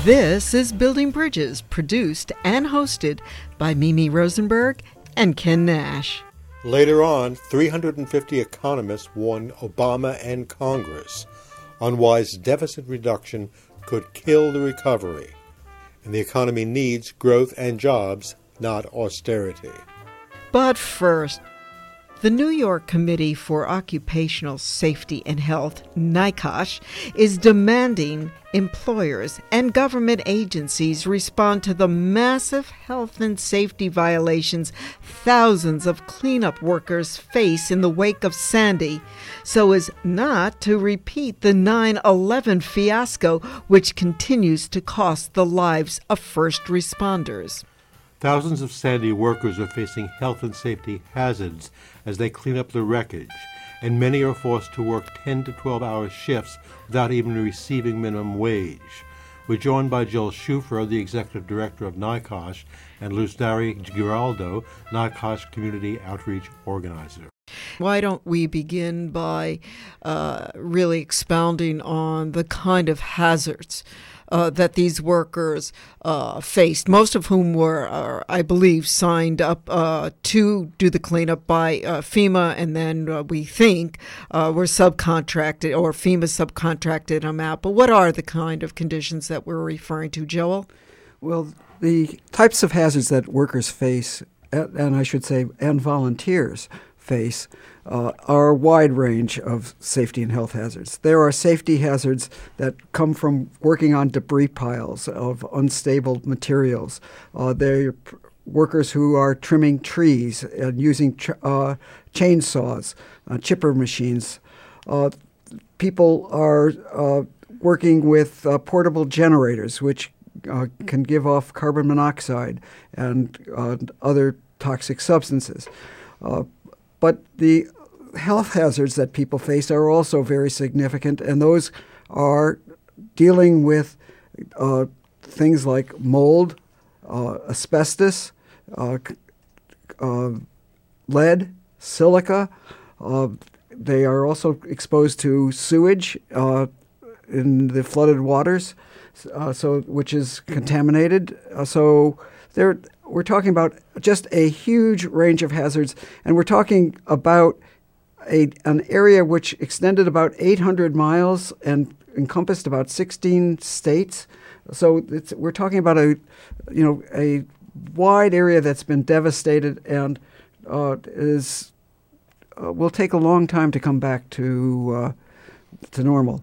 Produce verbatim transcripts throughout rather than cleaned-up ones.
This is Building Bridges, produced and hosted by Mimi Rosenberg and Ken Nash. Later on, three hundred fifty economists warned Obama and Congress. Unwise deficit reduction could kill the recovery, and the economy needs growth and jobs, not austerity. But first, the New York Committee for Occupational Safety and Health, NICOSH, is demanding employers and government agencies respond to the massive health and safety violations thousands of cleanup workers face in the wake of Sandy, so as not to repeat the nine eleven fiasco, which continues to cost the lives of first responders. Thousands of Sandy workers are facing health and safety hazards as they clean up the wreckage, and many are forced to work ten to twelve hour shifts without even receiving minimum wage. We're joined by Joel Schufer, the Executive Director of NICOSH, and Luz Dari Giraldo, NICOSH Community Outreach Organizer. Why don't we begin by uh, really expounding on the kind of hazards Uh, that these workers uh, faced, most of whom were, uh, I believe, signed up uh, to do the cleanup by uh, FEMA, and then uh, we think uh, were subcontracted, or FEMA subcontracted them out. But what are the kind of conditions that we're referring to, Joel? Well, the types of hazards that workers face, and I should say, and volunteers face, uh, are a wide range of safety and health hazards. There are safety hazards that come from working on debris piles of unstable materials. Uh, there are workers who are trimming trees and using ch- uh, chainsaws, uh, chipper machines. Uh, people are uh, working with uh, portable generators, which uh, can give off carbon monoxide and uh, other toxic substances. Uh, But the health hazards that people face are also very significant, and those are dealing with uh, things like mold, uh, asbestos, uh, uh, lead, silica. Uh, they are also exposed to sewage uh, in the flooded waters, uh, so which is contaminated. Uh, so they're We're talking about just a huge range of hazards, and we're talking about a an area which extended about eight hundred miles and encompassed about sixteen states. So it's, we're talking about a, you know, a wide area that's been devastated and uh, is uh, will take a long time to come back to uh, to normal.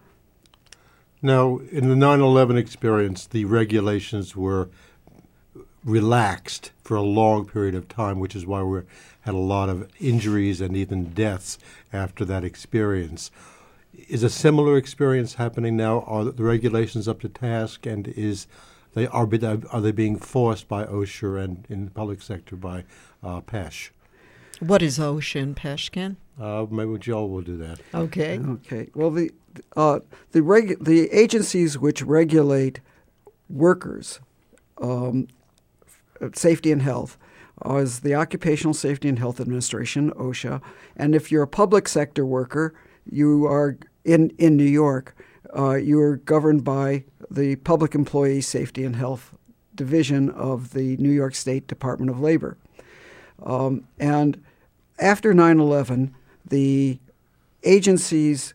Now, in the nine eleven experience, the regulations were relaxed for a long period of time, which is why we had a lot of injuries and even deaths after that experience. Is a similar experience happening now? Are the regulations up to task, and is they are are they being forced by OSHA and in the public sector by uh, PESH? What is OSHA and PESH, Ken? Uh, maybe Joel will do that. Okay. Okay. Well, the uh, the regu- the agencies which regulate workers. Um, Safety and health uh, is the Occupational Safety and Health Administration, OSHA. And if you're a public sector worker, you are in, in New York, uh, you are governed by the Public Employee Safety and Health Division of the New York State Department of Labor. Um, and after nine eleven, the agencies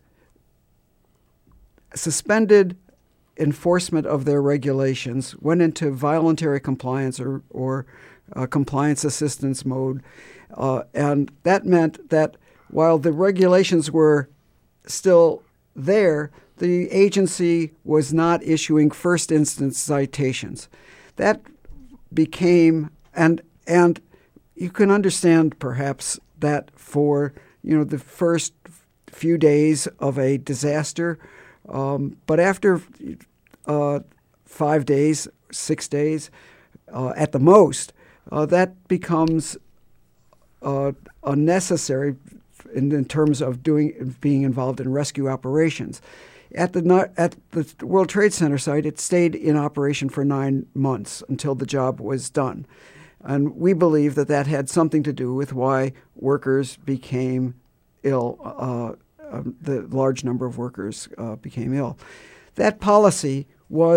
suspended enforcement of their regulations, went into voluntary compliance or, or uh, compliance assistance mode. Uh, and that meant that while the regulations were still there, the agency was not issuing first instance citations. That became, and and you can understand perhaps that for, you know, the first few days of a disaster. Um, but after uh, five days, six days uh, at the most, uh, that becomes uh, unnecessary in, in terms of doing being involved in rescue operations. At the at the World Trade Center site, it stayed in operation for nine months until the job was done. And we believe that that had something to do with why workers became ill. Uh, uh, the large number of workers uh, became ill. That policy was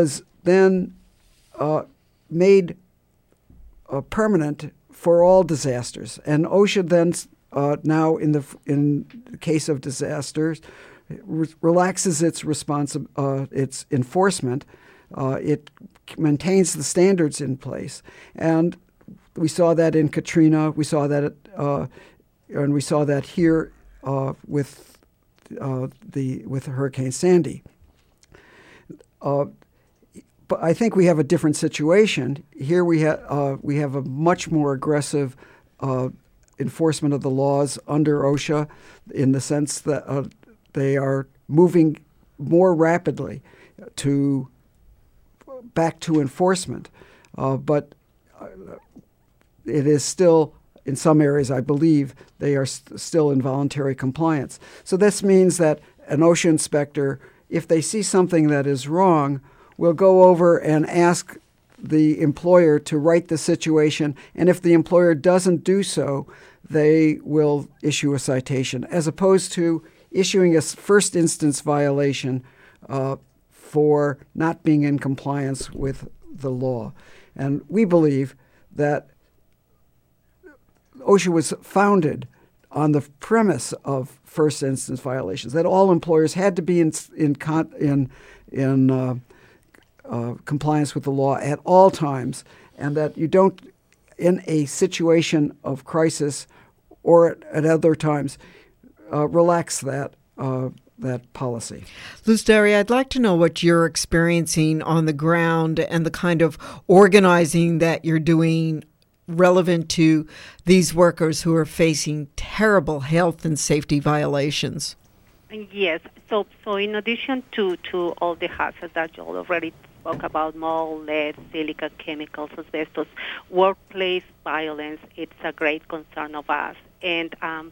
then uh, made uh, permanent for all disasters. And OSHA then uh, now, in the in the case of disasters, re- relaxes its responsi- uh, its enforcement. Uh, it maintains the standards in place, and we saw that in Katrina. We saw that, uh, and we saw that here uh, with uh, the with Hurricane Sandy. Uh, but I think we have a different situation here. We have uh, we have a much more aggressive uh, enforcement of the laws under OSHA, in the sense that uh, they are moving more rapidly to back to enforcement, uh, but uh, it is still, in some areas, I believe, they are st- still in voluntary compliance. So this means that an OSHA inspector, if they see something that is wrong, will go over and ask the employer to right the situation, and if the employer doesn't do so, they will issue a citation, as opposed to issuing a first instance violation uh, for not being in compliance with the law. And we believe that OSHA was founded on the premise of first instance violations, that all employers had to be in in in, in uh, uh, compliance with the law at all times, and that you don't, in a situation of crisis or at, at other times, uh, relax that uh, that policy. Luz Darry, I'd like to know what you're experiencing on the ground and the kind of organizing that you're doing relevant to these workers who are facing terrible health and safety violations. Yes. So, so in addition to, to all the hazards that you already spoke about, mold, lead, silica, chemicals, asbestos, workplace violence, it's a great concern of us. And um,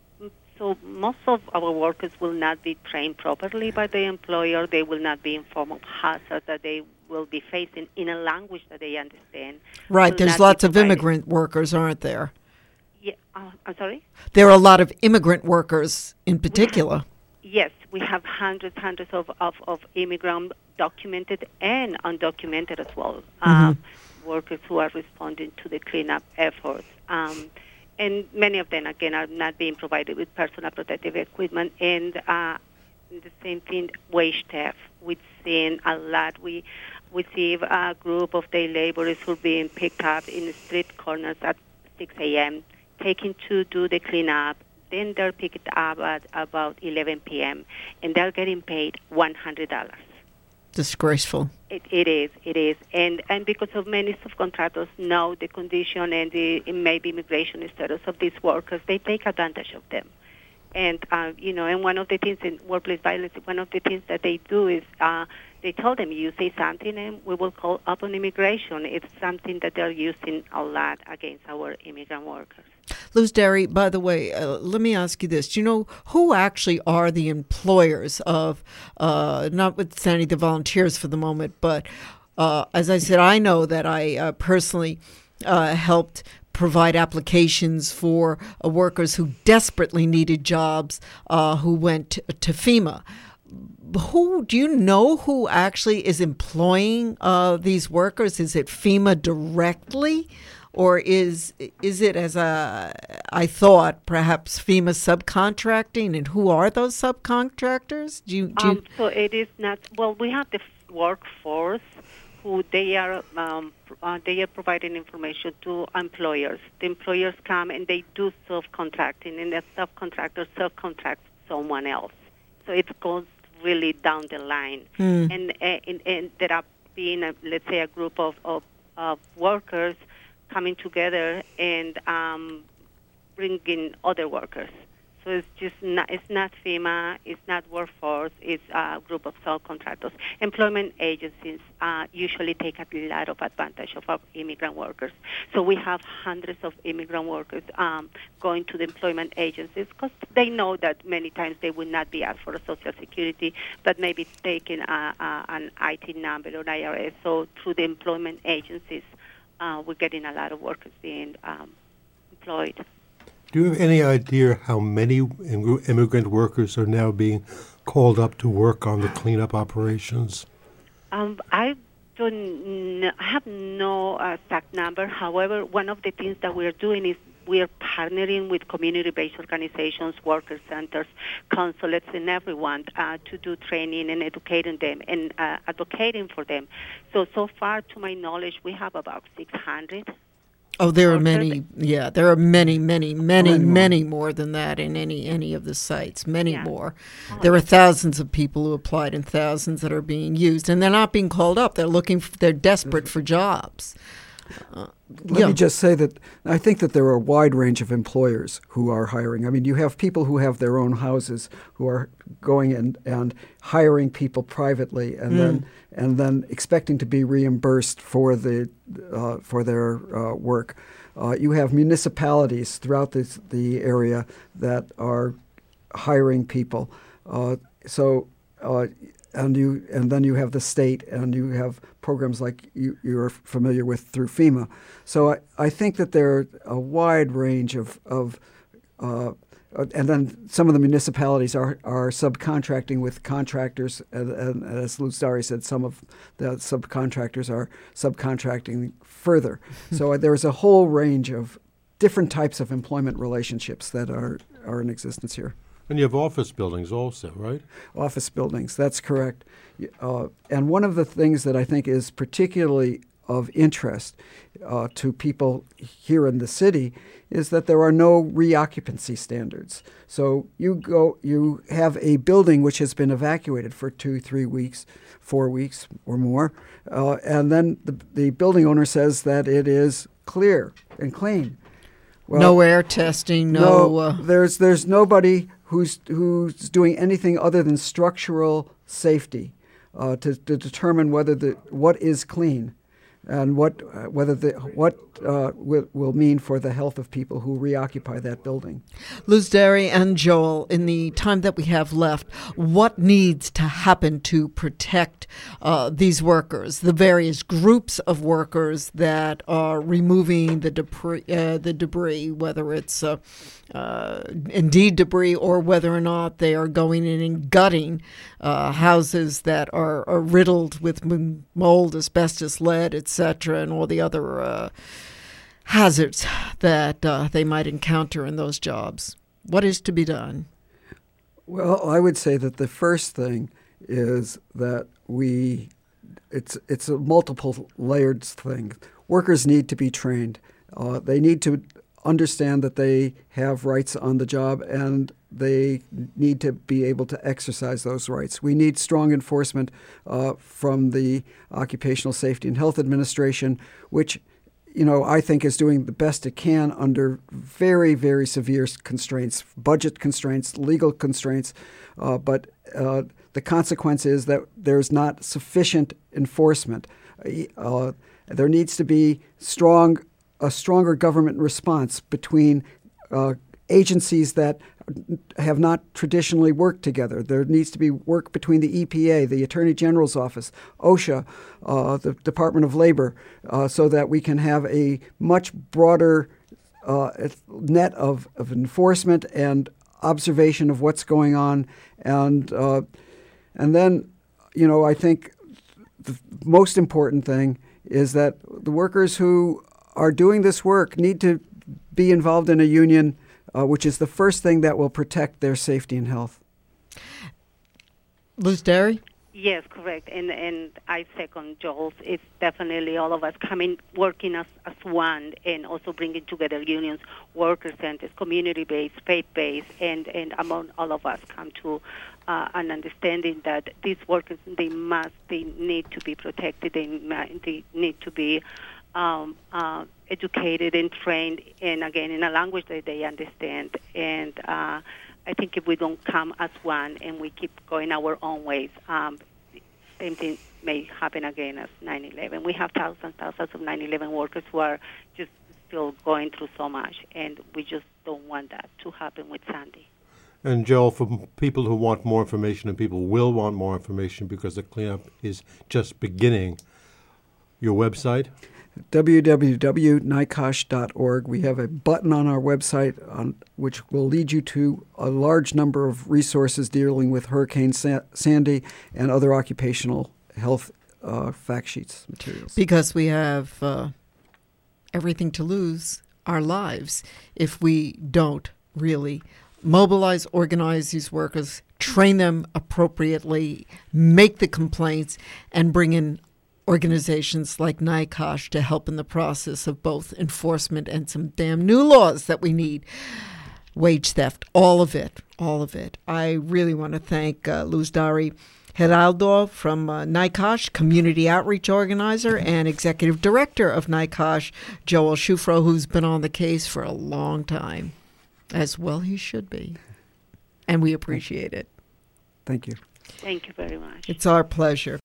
so most of our workers will not be trained properly by the employer. They will not be informed of hazards that they will be facing in a language that they understand. Right. There's lots of immigrant workers, aren't there? Yeah. Uh, I'm sorry? There are a lot of immigrant workers in particular. Have, yes. We have hundreds, hundreds of, of, of immigrant documented and undocumented as well, um, mm-hmm. workers who are responding to the cleanup efforts. Um, And many of them, again, are not being provided with personal protective equipment. And uh, the same thing, wage theft. We've seen a lot. We we see a group of day laborers who are being picked up in the street corners at six a.m., taken to do the cleanup. Then they're picked up at about eleven p.m., and they're getting paid one hundred dollars. Disgraceful. It, it is, it is. And and because of many subcontractors know the condition and the maybe immigration status of these workers, they take advantage of them. And, uh, you know, and one of the things in workplace violence, one of the things that they do is uh, they tell them, you say something and we will call up on immigration. It's something that they're using a lot against our immigrant workers. Luz Darry, by the way, uh, let me ask you this. Do you know who actually are the employers of, uh, notwithstanding the volunteers for the moment, but uh, as I said, I know that I uh, personally uh, helped provide applications for uh, workers who desperately needed jobs uh, who went to FEMA. Who do you know who actually is employing uh, these workers? Is it FEMA directly? Or is is it, as a, I thought, perhaps FEMA subcontracting? And who are those subcontractors? Do you, do you... Um, so it is not, well, we have the workforce who they are um, uh, they are providing information to employers. The employers come and they do subcontracting, and the subcontractor subcontracts someone else. So it goes really down the line. Mm. And, uh, and, and there are being, a, let's say, a group of, of, of workers coming together and um, bringing other workers. So it's just not, it's not FEMA, it's not workforce, it's a group of subcontractors. Employment agencies uh, usually take a lot of advantage of our immigrant workers. So we have hundreds of immigrant workers um, going to the employment agencies because they know that many times they will not be asked for a Social Security, but maybe taking a, a, an I T number or I R S. So through the employment agencies, uh, we're getting a lot of workers being um, employed. Do you have any idea how many immigrant workers are now being called up to work on the cleanup operations? Um, I don't, I have no uh, exact number. However, one of the things that we're doing is we are partnering with community-based organizations, worker centers, consulates, and everyone uh, to do training and educating them and uh, advocating for them. So, so far, to my knowledge, we have about six hundred. Oh, there are many. Yeah, there are many, many, many, many, many more than that in any any of the sites. Many yeah. more. Oh, there are thousands of people who applied and thousands that are being used, and they're not being called up. They're looking. For, they're desperate for jobs. Uh, Let yeah. me just say that I think that there are a wide range of employers who are hiring. I mean, you have people who have their own houses who are going and, and hiring people privately, and mm. then and then expecting to be reimbursed for the uh, for their uh, work. Uh, you have municipalities throughout this, the area that are hiring people. Uh, so. Uh, And you, and then you have the state, and you have programs like you, you're familiar with through FEMA. So I, I think that there are a wide range of, of uh, and then some of the municipalities are, are subcontracting with contractors, and, and as Luz Dari said, some of the subcontractors are subcontracting further. So there's a whole range of different types of employment relationships that are, are in existence here. And you have office buildings also, right? Office buildings, that's correct. Uh, and one of the things that I think is particularly of interest uh, to people here in the city is that there are no reoccupancy standards. So you go, you have a building which has been evacuated for two, three weeks, four weeks or more, uh, and then the, the building owner says that it is clear and clean. Well, no air testing, no. no uh, there's there's nobody who's who's doing anything other than structural safety uh, to, to determine whether the what is clean, and what uh, whether the what uh, will, will mean for the health of people who reoccupy that building. Luz Dari and Joel, in the time that we have left, what needs to happen to protect uh, these workers, the various groups of workers that are removing the debris, uh, the debris, whether it's uh, uh, indeed debris or whether or not they are going in and gutting uh, houses that are, are riddled with mold, asbestos, lead, et cetera, and all the other uh, hazards that uh, they might encounter in those jobs. What is to be done? Well, I would say that the first thing is that we, it's it's a multiple layered thing. Workers need to be trained. Uh, they need to understand that they have rights on the job, and they need to be able to exercise those rights. We need strong enforcement uh, from the Occupational Safety and Health Administration, which, you know, I think is doing the best it can under very, very severe constraints, budget constraints, legal constraints. Uh, but uh, the consequence is that there's not sufficient enforcement. Uh, there needs to be strong, a stronger government response between uh, agencies that have not traditionally worked together. There needs to be work between the E P A, the Attorney General's Office, OSHA, uh, the Department of Labor, uh, so that we can have a much broader uh, net of, of enforcement and observation of what's going on. And, uh, and then, you know, I think the most important thing is that the workers who are doing this work need to be involved in a union, Uh, which is the first thing that will protect their safety and health. Luz Dari? Yes, correct. And and I second Joel's. It's definitely all of us coming, working as, as one, and also bringing together unions, worker centers, community-based, faith-based, and, and among all of us come to uh, an understanding that these workers, they must, they need to be protected, they, they need to be Um, uh, educated and trained, and again, in a language that they understand. And uh, I think if we don't come as one and we keep going our own ways, um, same thing may happen again as nine eleven. We have thousands, thousands of nine eleven workers who are just still going through so much, and we just don't want that to happen with Sandy. And Joel, for people who want more information, and people will want more information because the cleanup is just beginning, your website? w w w dot nycosh dot org. We have a button on our website on, which will lead you to a large number of resources dealing with Hurricane Sa- Sandy and other occupational health uh, fact sheets materials. Because we have uh, everything to lose, our lives, if we don't really mobilize, organize these workers, train them appropriately, make the complaints, and bring in organizations like NICOSH to help in the process of both enforcement and some damn new laws that we need. Wage theft, all of it, all of it. I really want to thank uh, Luz Dari Geraldo from uh, NICOSH, Community Outreach Organizer and Executive Director of NICOSH, Joel Shufro, who's been on the case for a long time. As well he should be. And we appreciate it. Thank you. Thank you very much. It's our pleasure.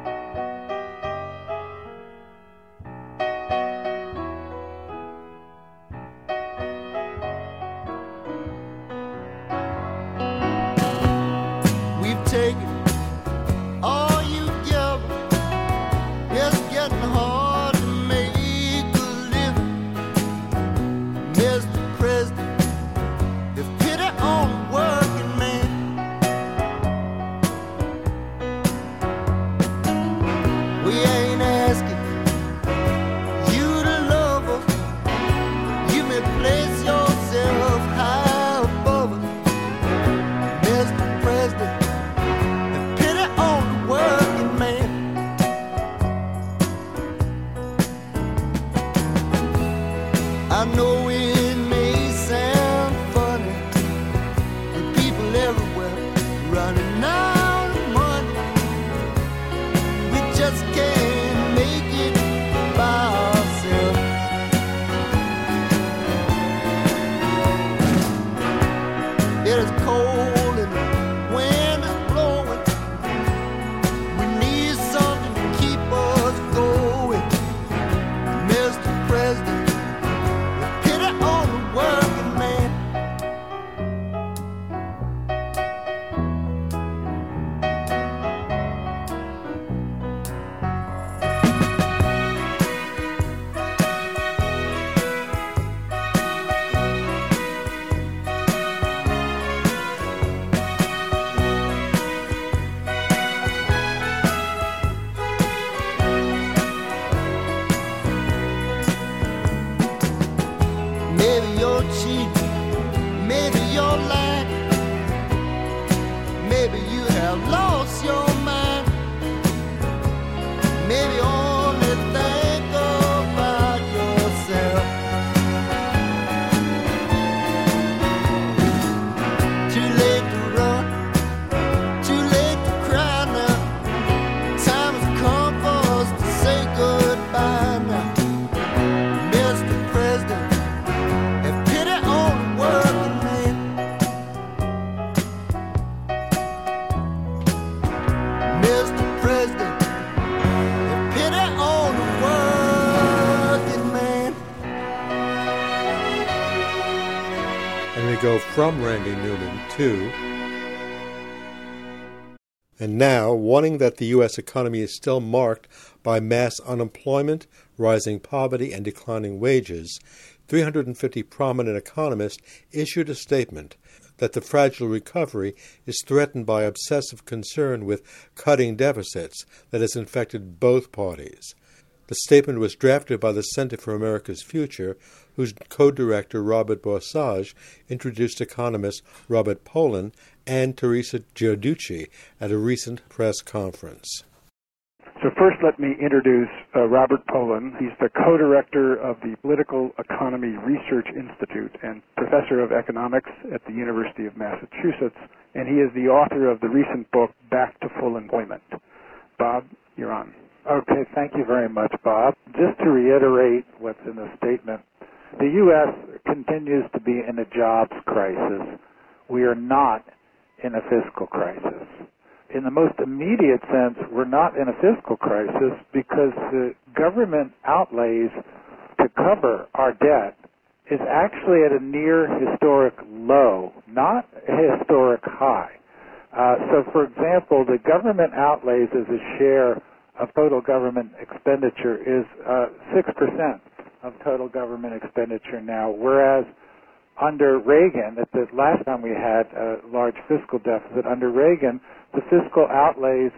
We've taken all you give. It's getting hard to make a living. Mister President, if pity on the working man. We ain't asking you to love us. You may place yourself high above us. Mister President, if pity on the working man. I know it may sound funny with people everywhere running out of money. We just can't make it by ourselves. It is cold and the wind is blowing. We need something to keep us going. Mister President, with pity on the working man. Maybe you're cheating, maybe you're lying, maybe you have lost your mind. Maybe only think about yourself. Too late to run, too late to cry now. Time has come for us to say goodbye now. Mister President, have pity on the working man. Mister President, have pity on the working man. And we go from Randy Newman to... And now, warning that the U S economy is still marked by mass unemployment, rising poverty, and declining wages, three hundred fifty prominent economists issued a statement that the fragile recovery is threatened by obsessive concern with cutting deficits that has infected both parties. The statement was drafted by the Center for America's Future, whose co-director Robert Borsage introduced economists Robert Pollin and Teresa Giudice at a recent press conference. So first let me introduce uh, Robert Pollin. He's the co-director of the Political Economy Research Institute and professor of economics at the University of Massachusetts, and he is the author of the recent book, Back to Full Employment. Bob, you're on. Okay, thank you very much, Bob. Just to reiterate what's in the statement, the U S continues to be in a jobs crisis. We are not in a fiscal crisis. In the most immediate sense, we're not in a fiscal crisis because the government outlays to cover our debt is actually at a near historic low, not a historic high. Uh, so, for example, the government outlays as a share of total government expenditure is uh, six percent of total government expenditure now, whereas under Reagan, at the last time we had a large fiscal deficit, under Reagan, the fiscal outlays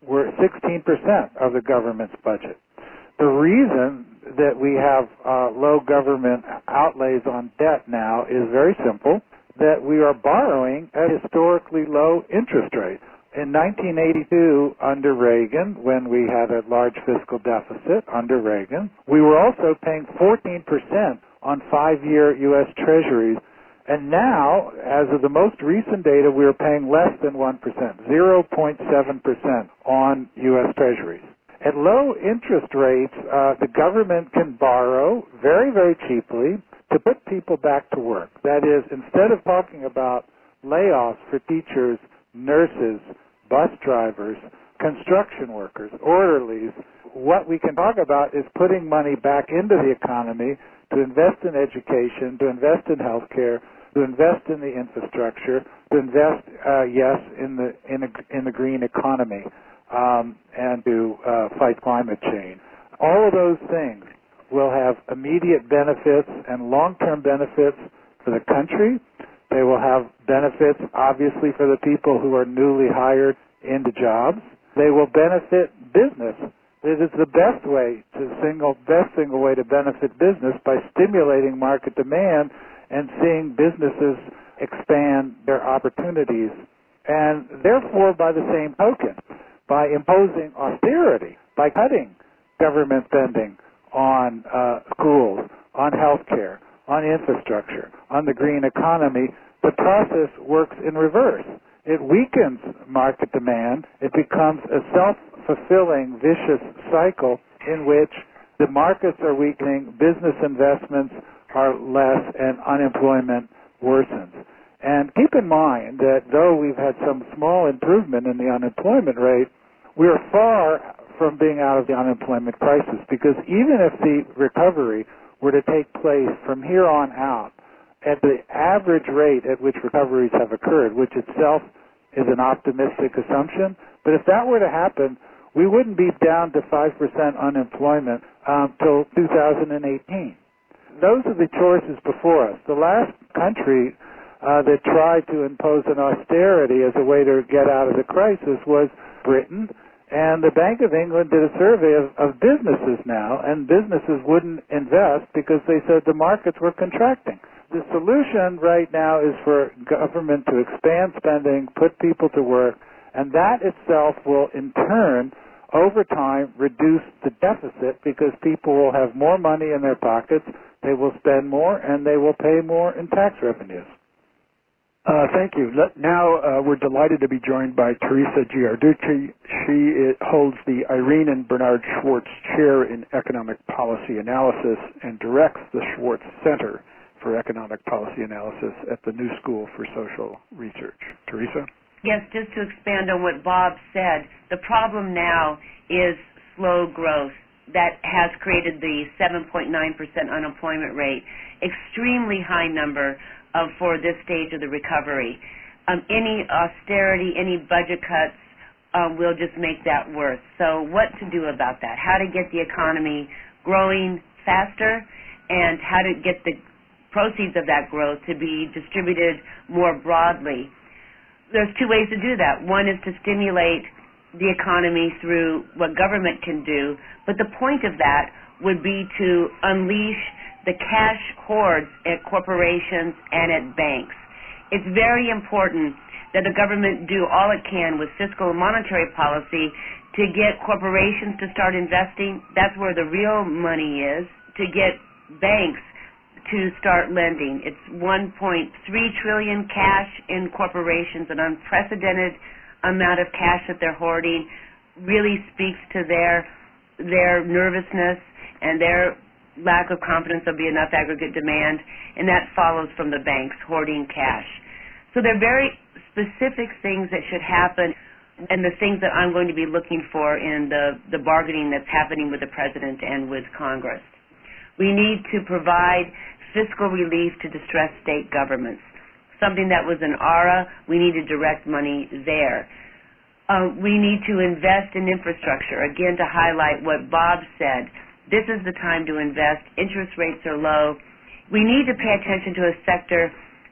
we're sixteen percent of the government's budget. The reason that we have uh, low government outlays on debt now is very simple, that we are borrowing at historically low interest rates. In nineteen eighty-two, under Reagan, when we had a large fiscal deficit under Reagan, we were also paying fourteen percent on five-year U S Treasuries. And now, as of the most recent data, we are paying less than one percent, zero point seven percent on U S Treasuries. At low interest rates, uh, the government can borrow very, very cheaply to put people back to work. That is, instead of talking about layoffs for teachers, nurses, bus drivers, construction workers, orderlies, what we can talk about is putting money back into the economy to invest in education, to invest in health care, to invest in the infrastructure, to invest, uh, yes, in the in, a, in the green economy, um, and to uh, fight climate change. All of those things will have immediate benefits and long-term benefits for the country. They will have benefits, obviously, for the people who are newly hired into jobs. They will benefit business. It is the best way to single, best single way to benefit business by stimulating market demand and seeing businesses expand their opportunities. And therefore, by the same token, by imposing austerity, by cutting government spending on uh, schools, on health care, on infrastructure, on the green economy, the process works in reverse. It weakens market demand. It becomes a self-fulfilling, vicious cycle in which the markets are weakening, business investments are less, and unemployment worsens. And keep in mind that though we've had some small improvement in the unemployment rate, we are far from being out of the unemployment crisis, because even if the recovery were to take place from here on out at the average rate at which recoveries have occurred, which itself is an optimistic assumption, but if that were to happen, we wouldn't be down to five percent unemployment until um, two thousand eighteen. Those are the choices before us. The last country uh, that tried to impose an austerity as a way to get out of the crisis was Britain. And the Bank of England did a survey of, of businesses now, and businesses wouldn't invest because they said the markets were contracting. The solution right now is for government to expand spending, put people to work, and that itself will in turn, over time, reduce the deficit because people will have more money in their pockets, they will spend more, and they will pay more in tax revenues. Uh, thank you. Let, now uh, we're delighted to be joined by Teresa Giarducci. She it, holds the Irene and Bernard Schwartz Chair in Economic Policy Analysis and directs the Schwartz Center for Economic Policy Analysis at the New School for Social Research. Teresa? Yes, just to expand on what Bob said, the problem now is slow growth that has created the seven point nine percent unemployment rate, extremely high number of, for this stage of the recovery. Um, any austerity, any budget cuts um, will just make that worse. So what to do about that? How to get the economy growing faster and how to get the proceeds of that growth to be distributed more broadly. There's two ways to do that. One is to stimulate the economy through what government can do, but the point of that would be to unleash the cash hoards at corporations and at banks. It's very important that the government do all it can with fiscal and monetary policy to get corporations to start investing. That's where the real money is, to get banks to start lending. It's one point three trillion dollars cash in corporations, an unprecedented amount of cash that they're hoarding, really speaks to their their nervousness and their lack of confidence there'll be enough aggregate demand, and that follows from the banks hoarding cash. So there are very specific things that should happen, and the things that I'm going to be looking for in the, the bargaining that's happening with the President and with Congress. We need to provide fiscal relief to distressed state governments. Something that was an A R A, we need to direct money there. Uh, we need to invest in infrastructure. Again, to highlight what Bob said, this is the time to invest. Interest rates are low. We need to pay attention to a sector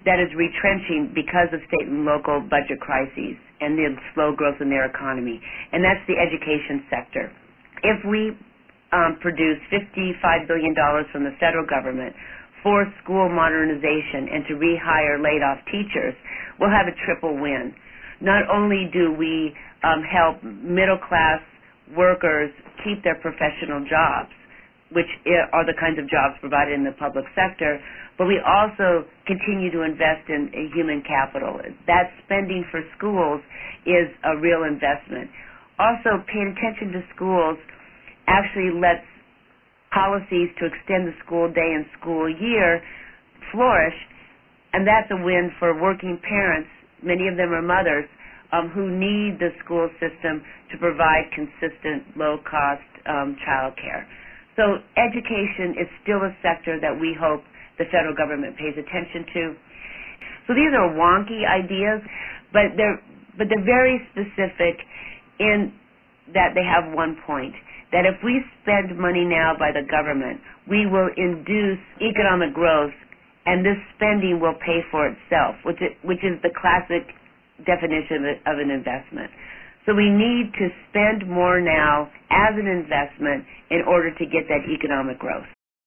that is retrenching because of state and local budget crises and the slow growth in their economy, and that's the education sector. If we um, produce fifty-five billion dollars from the federal government for school modernization and to rehire laid-off teachers, we'll have a triple win. Not only do we um, help middle-class workers keep their professional jobs, which are the kinds of jobs provided in the public sector, but we also continue to invest in, in human capital. That spending for schools is a real investment. Also, paying attention to schools actually lets policies to extend the school day and school year flourish, and that's a win for working parents. Many of them are mothers um, who need the school system to provide consistent, low-cost um, child care. So education is still a sector that we hope the federal government pays attention to. So these are wonky ideas, but they're but they're very specific in that they have one point, that if we spend money now by the government, we will induce economic growth, and this spending will pay for itself, which is, which is the classic definition of an investment. So we need to spend more now as an investment in order to get that economic growth.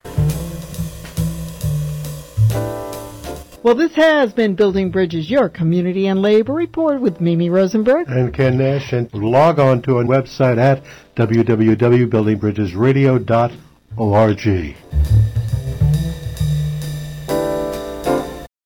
Well, this has been Building Bridges, your community and labor report with Mimi Rosenberg and Ken Nash. And log on to our website at w w w dot building bridges radio dot org.